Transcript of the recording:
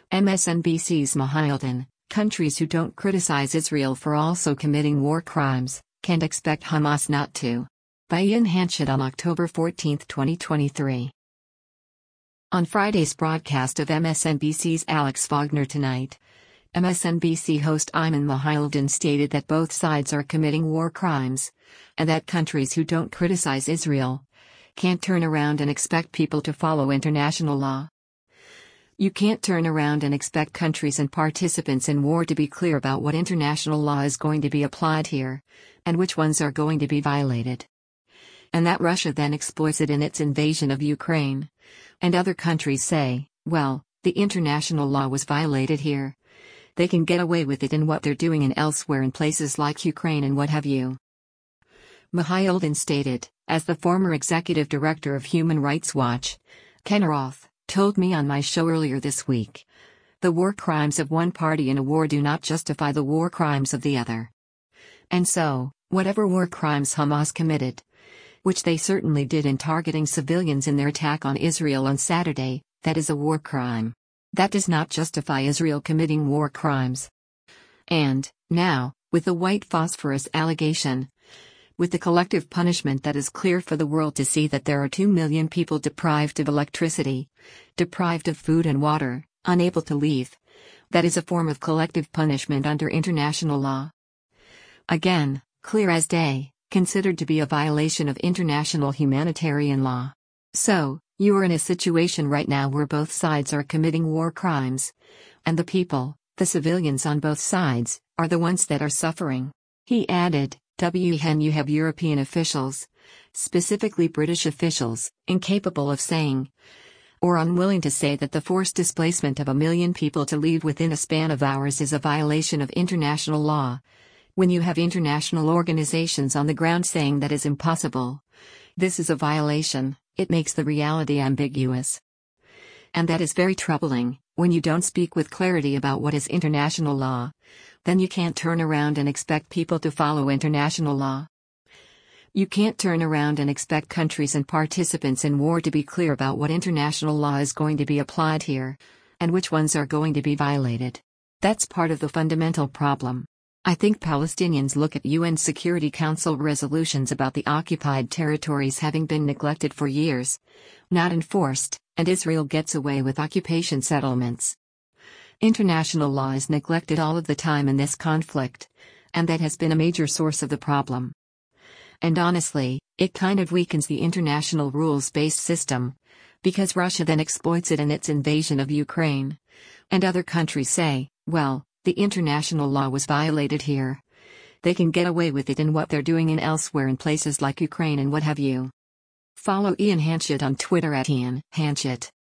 MSNBC's Mahildin, countries who don't criticize Israel for also committing war crimes, can't expect Hamas not to. By Ian Hanchett on October 14, 2023. On Friday's broadcast of MSNBC's Alex Wagner Tonight, MSNBC host Ayman Mahildin stated that both sides are committing war crimes, and that countries who don't criticize Israel can't turn around and expect people to follow international law. You can't turn around and expect countries and participants in war to be clear about what international law is going to be applied here, and which ones are going to be violated. And that Russia then exploits it in its invasion of Ukraine. And other countries say, well, the international law was violated here. They can get away with it in what they're doing in elsewhere in places like Ukraine and what have you. Mahildin stated, as the former executive director of Human Rights Watch, Ken Roth, told me on my show earlier this week, the war crimes of one party in a war do not justify the war crimes of the other. And so, whatever war crimes Hamas committed, which they certainly did in targeting civilians in their attack on Israel on Saturday, that is a war crime. That does not justify Israel committing war crimes. And, now, with the white phosphorus allegation, with the collective punishment that is clear for the world to see that there are 2 million people deprived of electricity, deprived of food and water, unable to leave, that is a form of collective punishment under international law. Again, clear as day, considered to be a violation of international humanitarian law. So, you are in a situation right now where both sides are committing war crimes. And the people, the civilians on both sides, are the ones that are suffering. He added, When you have European officials, specifically British officials, incapable of saying, or unwilling to say that the forced displacement of 1 million people to leave within a span of hours is a violation of international law. When you have international organizations on the ground saying that is impossible, this is a violation, it makes the reality ambiguous. And that is very troubling. When you don't speak with clarity about what is international law, then you can't turn around and expect people to follow international law. You can't turn around and expect countries and participants in war to be clear about what international law is going to be applied here, and which ones are going to be violated. That's part of the fundamental problem. I think Palestinians look at UN Security Council resolutions about the occupied territories having been neglected for years, not enforced, and Israel gets away with occupation settlements. International law is neglected all of the time in this conflict, and that has been a major source of the problem. And honestly, it kind of weakens the international rules-based system, because Russia then exploits it in its invasion of Ukraine. And other countries say, well, the international law was violated here. They can get away with it in what they're doing in elsewhere in places like Ukraine and what have you. Follow Ian Hanchett on Twitter at Ian Hanchett.